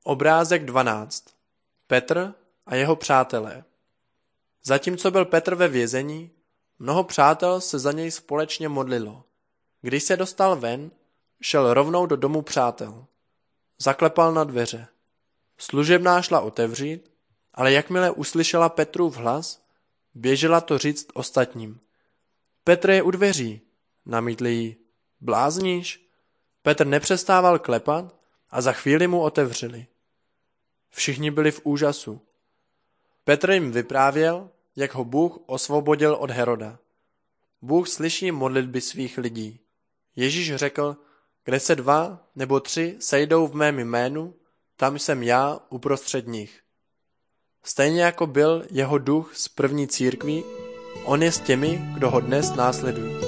Obrázek 12. Petr a jeho přátelé. Zatímco byl Petr ve vězení, mnoho přátel se za něj společně modlilo. Když se dostal ven, šel rovnou do domu přátel. Zaklepal na dveře. Služebná šla otevřít, ale jakmile uslyšela Petrův hlas, běžela to říct ostatním. Petr je u dveří, namítli jí. Blázníš? Petr nepřestával klepat a za chvíli mu otevřeli. Všichni byli v úžasu. Petr jim vyprávěl, jak ho Bůh osvobodil od Heroda. Bůh slyší modlitby svých lidí. Ježíš řekl, kde se 2 nebo 3 sejdou v mém jménu, tam jsem já uprostřed nich. Stejně jako byl jeho duch z první církví, on je s těmi, kdo ho dnes následují.